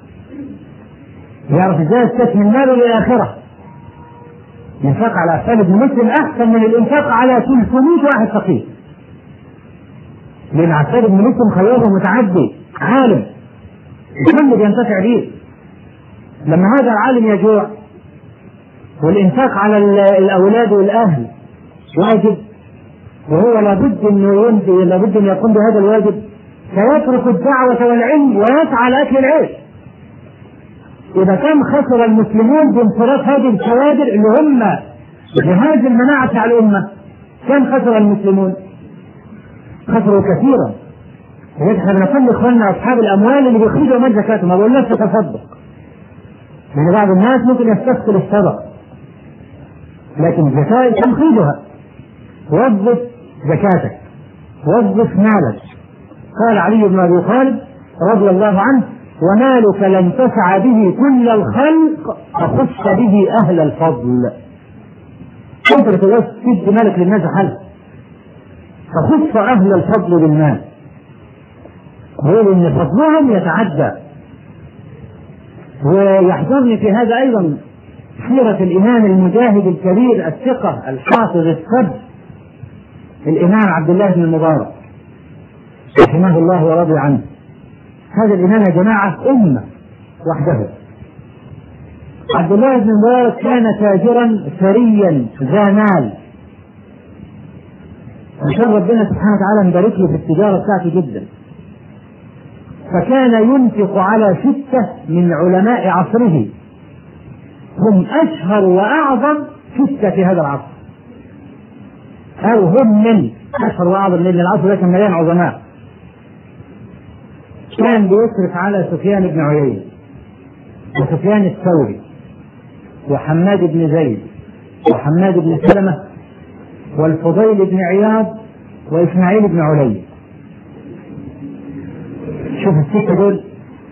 يعرف ازاي يستثمر ماله للآخرة. الإنفاق على أطفال ابن مسلم أحسن من الإنفاق على ثلاثمائة واحد فقير. لأن عساد بن مسلم خياره متعدي، عالم الكل بينتفع به. لما هذا العالم يجوع والإنفاق على الأولاد والأهل واجب، وهو لابد أنه ينتهي، لابد أن يقوم بهذا الواجب، فيترك الدعوة والعلم ويسعى لأكل العيش. إذا كان خسر المسلمون بانصراف هذه الكوادر اللي هم جهاز المناعة على الأمة، كم خسر المسلمون؟ خسروا كثيرا. احنا بنقول لاخواننا اصحاب الاموال اللي بيخرجوا من زكاتهم، ما بقولناش تصدق، لان بعض الناس ممكن يستثقل الصدقه، لكن الزكاه تنخرجها. وظف زكاتك، وظف مالك. قال علي بن ابي طالب رضي الله عنه: ومالك لن تسع به كل الخلق فخص به اهل الفضل. انت بتقول تدي مالك للناس حل، فخص أهل الفضل بالمال، يقول إن فضلهم يتعدى. ويحضرني في هذا أيضا سيرة الإمام المجاهد الكبير الثقة الحافظ السب الإمام عبد الله بن المبارك رحمه الله ورضي عنه. هذا الإمام يا جماعة أمة وحده. عبد الله بن المبارك كان تاجرا ثريا ذا مال، وكان ربنا سبحانه وتعالى مبارك له في التجارة بتاعته جدا. فكان ينفق على ستة من علماء عصره، هم أشهر وأعظم ستة في هذا العصر، أو هم من أشهر وأعظم، لأن العصر ده كان مليان عظماء. كان بيصرف على سفيان بن عيينة وسفيان الثوري وحماد بن زيد وحماد بن سلمة والفضيل بن عياض وإسماعيل بن علي. شوف الستة دول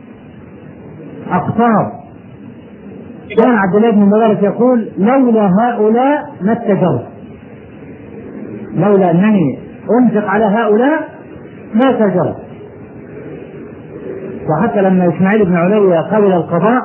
أقطار. كان عبد الله بن مبارك يقول: لولا هؤلاء ما اتجرت، لولا أنني أنفق على هؤلاء ما تجرت. وحتى لما إسماعيل بن علي قبل القضاء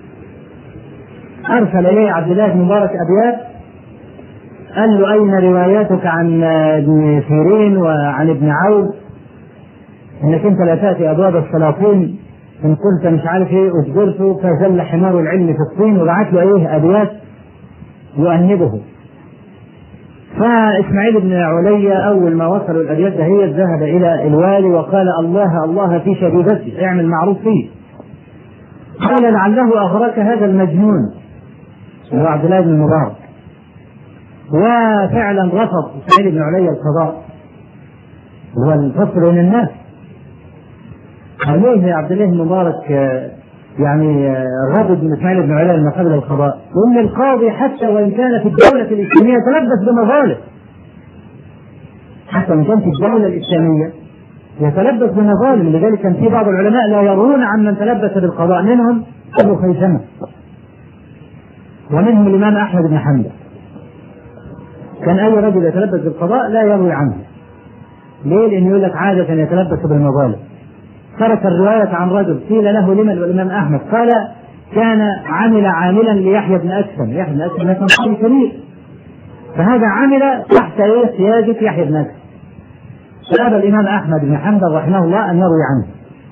أرسل إليه عبد الله بن مبارك أبيات، قال له: أين رواياتك عن ابن سيرين وعن ابن عون، انك انت لا تاتي ابواب السلاطين ان قلت مش عارف ايه اجبرت فزل حمار العلم في الصين. وبعت له ايه ابيات يؤنبه. فإسماعيل بن علية أول ما وصلوا الأبيات هي ذهب إلى الوالي وقال الله الله في شبيبتي اعمل معروف فيه. قال لعله أغرك هذا المجنون هو عبد الله بن المبارك. وفعلا رفض إسماعيل بن علية القضاء هو الفصل بين الناس. قالوا يا عبد الله بن المبارك يعني غضب من إسماعيل بن علية لما قبل القضاء، وإن القاضي حتى وإن كان في الدولة الإسلامية يتلبس بمظالم، حتى وإن كان في الدولة الإسلامية يتلبس بمظالم. لذلك كان في بعض العلماء لا يرون عن من تلبس بالقضاء، منهم أبو خيثمة ومنهم الإمام أحمد بن حنبل. كان أي رجل يتلبس بالقضاء لا يروي عنه. ليه؟ لأنه يقول لك عادة يتلبس بالمظالم. ترك الرواية عن رجل قيل له لمن؟ والإمام أحمد قال كان عمل عاملا ليحيى بن أكثم. يحيى بن أكثم كان صحابي كبير، فهذا عمل تحت ايه؟ سيادة يحيى بن أكثم. فأبى الإمام أحمد بن حنبل رحمه الله أن يروي عنه.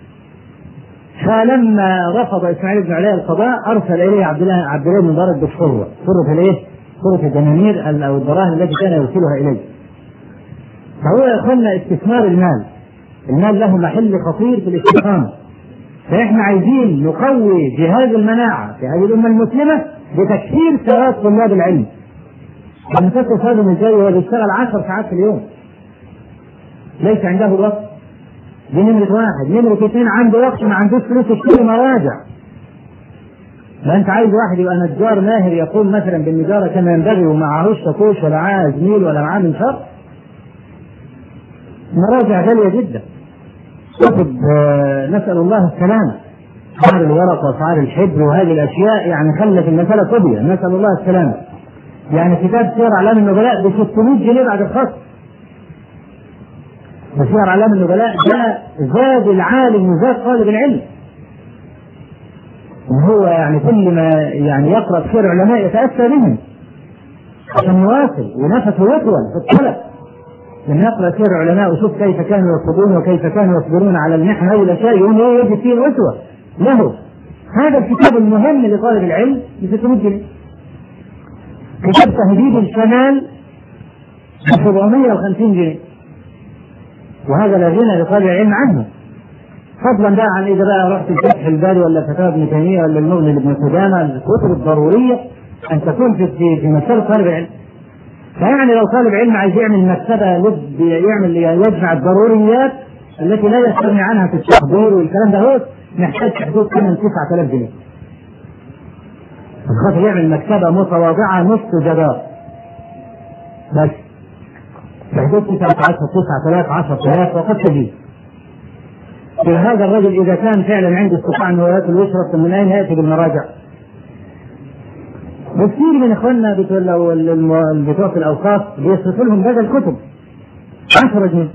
فلما رفض إسماعيل بن علية القضاء أرسل إليه عبد الله عبد الله بن مبارك بالصروة، صرة الإيه؟ صرة الدنانير أو الدراهم التي كان يرسلها إليه. فهو يقولنا استثمار المال، المال له محل خطير في الاستقامة. فإحنا عايزين نقوي جهاز المناعة في هذه الأمة المسلمة بتكثير ساعات طلاب العلم. ونفكر هذا من جاي وهو بيشتغل عشر ساعات في اليوم ليس عنده وقت. دي نمرة واحد. نمرة اثنين عنده وقت ما عندوش فلوس يشتري مراجع. ما أنت عايز واحد يبقى نجار ماهر يقوم مثلا بالنجارة كما ينبغي ومعهوش شاكوش ولا معاه زميل ولا معاه منشار. مراجع غالية جدا. كتب نسأل الله السلامة، أسعار الورق وأسعار الحبر وهذه الأشياء يعني خلت المسألة قضية، نسأل الله السلامة. يعني كتاب سير أعلام النبلاء ب ستمائة جنيه بعد الخصم. سير أعلام النبلاء ده زاد العالم وزاد طالب العلم. وهو يعني كل ما يعني يقرأ سير علماء يتأثر بهم عشان يواصل ونفسه يطول في الطلب. لما يقرأ سير العلماء وشوف كيف كانوا يرفضون وكيف كانوا يصبرون على المحن هذه الأشياء يوم يجد فيه الأسوة له. هذا الكتاب المهم لطالب العلم ب ستمائة جنيه. كتاب تهذيب الكمال ب سبعمائة وخمسين جنيه، وهذا لا غنى لطالب العلم عنه. فضلا بقى عن إذا بقى رحت الفتح الباري ولا فتاوى ابن تيمية ولا المغني لابن قدامة، الكتب الضرورية أن تكون في في مسألة طالب العلم. فيعني لو طالب علم عايز يعمل مكتبة لب يعمل يجمع الضروريات التي لا يستغني عنها في التحضير والكلام ده هو محتاج حدود ثمانية تسعة آلاف جنيه. خاطر يعمل مكتبة متواضعة نصف جدار بس في حدود تسعة عشر تسعة آلاف عشرة آلاف وقد تجيب. هذا الرجل إذا كان فعلا عنده استطاع أنه يأكل ويشرب من أين يأتي بالمراجع؟ وكثير من اخواننا بتوع الاوقاف بيصرفوا لهم بدل كتب عشرة جنيه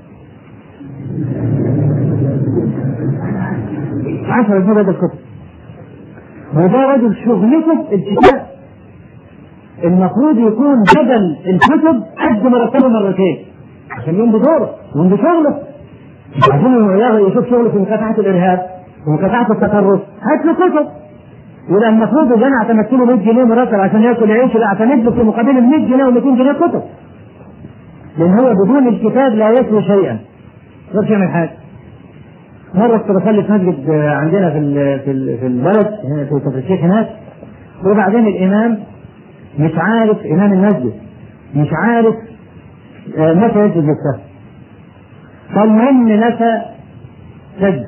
عشرة جنيه بدل كتب. وده رجل شغلته الكتاب، المفروض يكون بدل الكتب قد مرتبه مرتين عشان يقوم بدوره ويقوم بشغله. عشان يشوف شغله في مكافحة الارهاب ومكافحة التطرف هات له كتب. ولا المفروض ان انا اعتمدت له مائة جنيه مرتب عشان ياكل عيش، لا اعتمد له في مقابل ال مائة جنيه و مئتين جنيه كتب، لان هو بدون الكتاب لا يسوي شيئا، ما يقدرش يعمل حاجه. مره كنت بصلي في مسجد عندنا في في في البلد في كفر الشيخ هناك، وبعدين الامام مش عارف، امام المسجد مش عارف متى يسجد للسهو، فالمهم نسى سجد.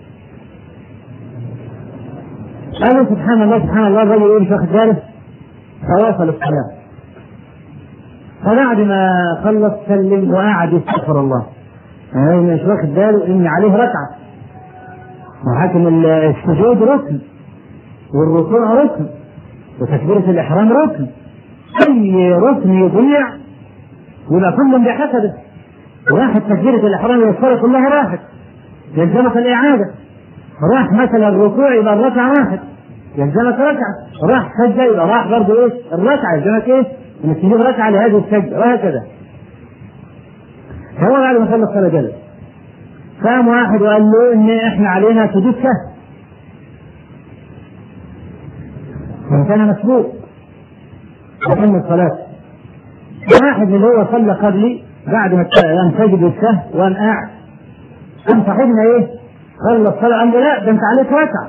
قالوا سبحان الله سبحان الله، الرجل يقول مش واخد باله فواصل الصلاة. فبعد ما خلص سلم وقعد يستغفر الله، يعني مش واخد باله ان عليه ركعة، وحكم السجود ركن والركوع ركن وتكبيرة الإحرام ركن، أي ركن يضيع يبقى كلهم بحسبه. وراحت تكبيرة الإحرام والصلاة كلها راحت، يلزمك الإعادة. راح مثلا الركوع يبقى الركعة واحد يلزمك ركعة، راح سجدة يبقى راح برضه ايه الركعة يلزمك ايه انك تجيب ركعة لهذه السجدة، وهكذا. فهو بعد ما خلص الصلاة جلس، قام واحد وقال له ان احنا علينا سجود سهو، وكان مسبوق وكمل الصلاة. واحد من اللي هو صلى قبلي بعد ما انسجد السهو وأنا قاعد، قام صاحبنا إيه؟ خلص الصلاة قال له لا ده أنت عليك ركعة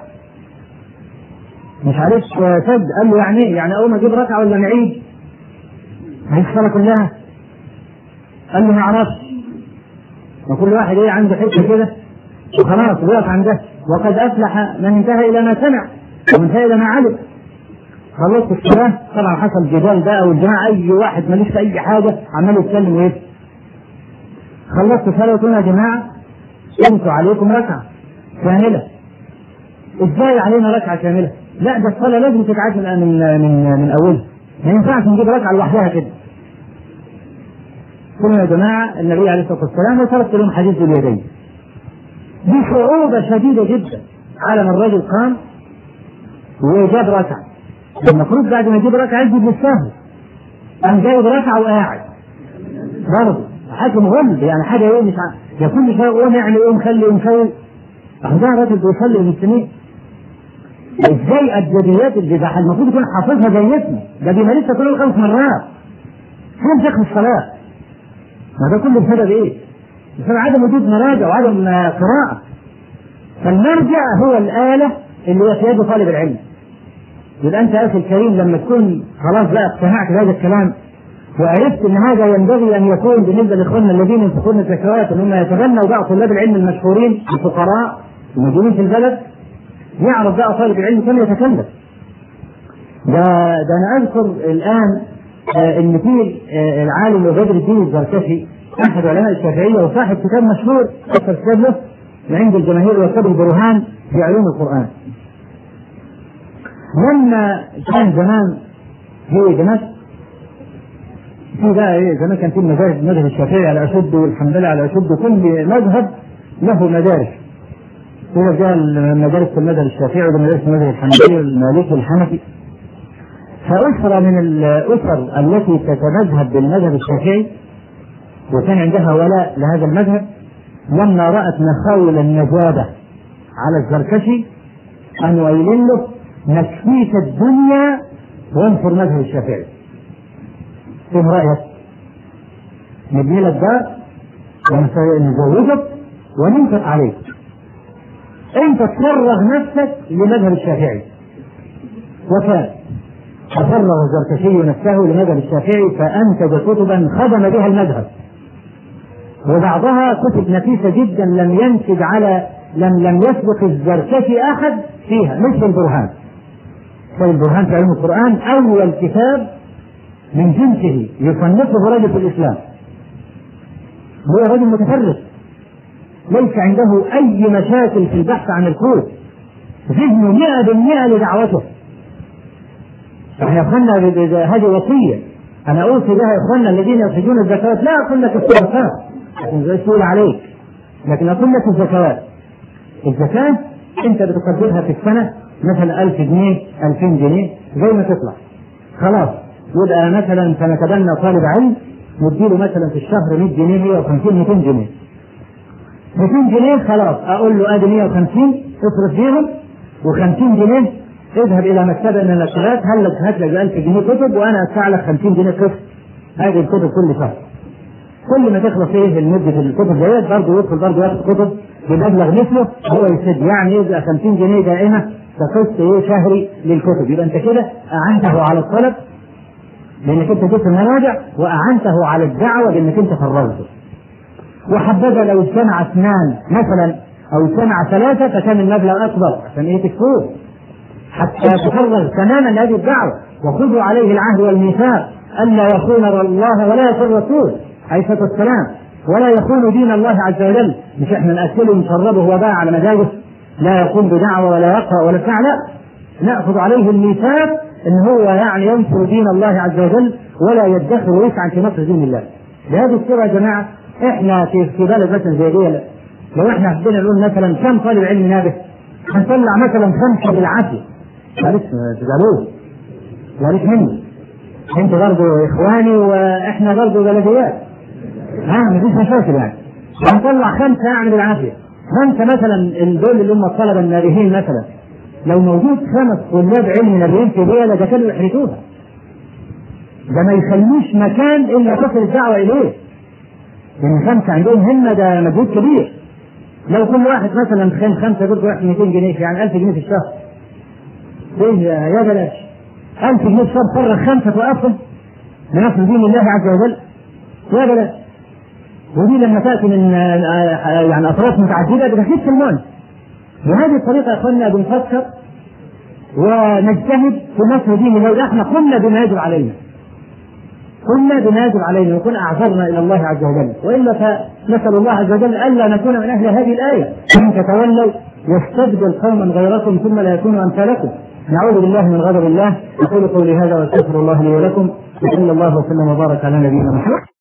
مش عليك سجد. قال له يعني إيه؟ يعني أول ما أجيب ركعة ولا نعيد؟ هي الصلاة كلها؟ قال له ما أعرفش، وكل واحد إيه عنده حتة كده وخلاص وقف عنده. وقد أفلح من انتهى إلى ما سمع وانتهى إلى ما علم. خلصت الصلاة طبعا حصل جدال بقى والجماعة أي واحد ماليش في أي حاجة عمال يتكلم وإيه. خلصت الصلاة وقلنا يا جماعة انتوا عليكم ركعة كاملة. ازاي علينا ركعة كاملة؟ لا ده الصلاة لازم تتعاد من من من, من أولها، ما ينفعش نجيب ركعة لوحدها كده. قلنا يا جماعة النبي عليه الصلاة والسلام وتركت لهم حديث اليدين بصعوبة شديدة جدا على ما الرجل قام وجاب ركعة. المفروض بعد ما يجيب ركعة يجيب للسهل، قام جايب ركعة وقاعد برضه حاكم غلب يعني حاجة ايه مش عارف يا كل شيء قوم يعمل ايه مخلي ومخلي. ده راجل بيصلي المسلمين ازاي الجديات اللي ده المفروض يكون حافظها زي اسمه، ده بيمارسها كل خمس مرات. فين شيخ الصلاة؟ ما ده كله بسبب ايه؟ بسبب عدم وجود مراجع وعدم قراءة. فالمرجع هو الآلة اللي هي في يد طالب العلم. يبقى انت يا اخي الكريم لما تكون خلاص بقى اقتنعت بهذا الكلام وعرفت ان هذا ينبغي ان يكون بالنسبه لاخواننا الذين ينفقون الزكوات ان هم يتبنوا بقى طلاب العلم المشهورين الفقراء الموجودين في البلد، يعرف بقى طالب العلم كم يتكلم. ده ده انا اذكر الان آه ان في آه العالم بدر الدين الزركشي احد علماء الشافعيه وصاحب كتاب مشهور اكثر كتاب له من عند الجماهير وكتاب البرهان في علوم القران. لما كان زمان في دمشق في بقى ايه زمان كان في المدارس، المذهب الشافعي على اشد والحنبلي على اشد، كل مذهب له مدارس. هو جاء المدارس في المذهب الشافعي ومدارس المذهب الحنبلي والمالكي والحنفي. فأسرة من الأسر التي تتمذهب بالمذهب الشافعي وكان عندها ولاء لهذا المذهب لما رأت مخاول النجابة على الزركشي أن ويل له نكفيك الدنيا وانصر مذهب الشافعي. ايه رأيك؟ نبني لك دار ونزوجك وننفق عليك، انت تفرغ نفسك لمذهب الشافعي. وكان تفرغ الزركشي نفسه لمذهب الشافعي فأنتج كتبا خدم بها المذهب، وبعضها كتب نفيسة جدا لم ينتج على لم لم يسبق الزركشي أحد فيها، مثل البرهان. البرهان في علم القرآن أول كتاب من جنسه يصنفه رجل في الإسلام، هو رجل متفرغ ليس عنده أي مشاكل في البحث عن الكود، ذهنه مئة بالمئة لدعوته. احنا اخوانا هذه وصية أنا أوصي بها إخواننا الذين يخرجون الزكاة، لا أقول لك الصدقات عشان زي تقول عليك، لكن أقول لك الزكاة. الزكاة أنت بتقدرها في السنة مثلا ألف جنيه ألفين جنيه زي ما تطلع خلاص. يبقى مثلا سنتبنى طالب علم نديله مثلا في الشهر مئة جنيه مئة وخمسين مئتين جنيه مئتين جنيه خلاص أقول له أدي مئة وخمسين اصرف فيهم، وخمسين جنيه اذهب إلى مكتبة من النشرات هل لك هات لك ألف جنيه كتب وأنا أدفع لك خمسين جنيه قسط هذه الكتب كل شهر. كل ما تخلص ايه المدة الكتب ديت برضه يدخل برضه ياخد كتب بمبلغ مثله هو يسد، يعني يبقى خمسين جنيه دائمة كقسط ايه شهري للكتب. يبقى انت كده أعنته على الطلب لأنك انت جبت المراجع، وأعنته على الدعوة لأنك انت فرغته. وحبذا لو اجتمع اثنان مثلا أو اجتمع ثلاثة فكان المبلغ أكبر عشان ايه تكفوه حتى تفرغ تماما هذه الدعوة. وخذوا عليه العهد والميثاق ألا يخون الله ولا يخون الرسول عليه الصلاة والسلام ولا يخون دين الله عز وجل. مش احنا نأكله ونشربه وباع على مزاجه لا يقوم بدعوة ولا يقرأ ولا بتاع، لا نأخذ عليه الميثاق ان هو يعني ينصر دين الله عز وجل ولا يدخر ويسعى في نصر دين الله. بهذه الصورة يا جماعة احنا في في بلد مثلا زي دي لو احنا حبينا نقول مثلا كم طالب علم نابه هنطلع مثلا خمسة بالعافية، معلش ما تزعلوش معلش مني انت برضه اخواني واحنا برضه بلديات ها مفيش مشاكل يعني. هنطلع خمسة يعني بالعافية، خمسة مثلا دول اللي هم الطلبة النابهين مثلا لو موجود خمس طلاب علم نابهين في بيئة ده كانوا يحرقوها. ده ما يخلوش مكان الا تصل الدعوه اليه. لان خمسه عندهم همه، ده مجهود كبير. لو كل واحد مثلا تخيل خمسه دول واحد مئتين جنيه يعني ألف جنيه في الشهر. ايه يا بلاش ألف جنيه في الشهر فرغ خمسه توقفهم لنصر دين الله عز وجل يا بلاش. ودي لما تاتي من يعني اطراف متعدده بتخف في المال. بهذه الطريقه يا اخواننا بنفكر ونجتهد في نصر دين الله. احنا قلنا بما يجب علينا، قلنا بما يجب علينا نكون اعذرنا الى الله عز وجل، والا فنسال الله عز وجل الا نكون من اهل هذه الايه ان تتولوا يستبدل قوما غيركم ثم لا يكونوا امثالكم. نعوذ بالله من غضب الله. اقول قولي هذا واستغفر الله لي ولكم، وصلى الله وسلم وبارك على نبينا محمد.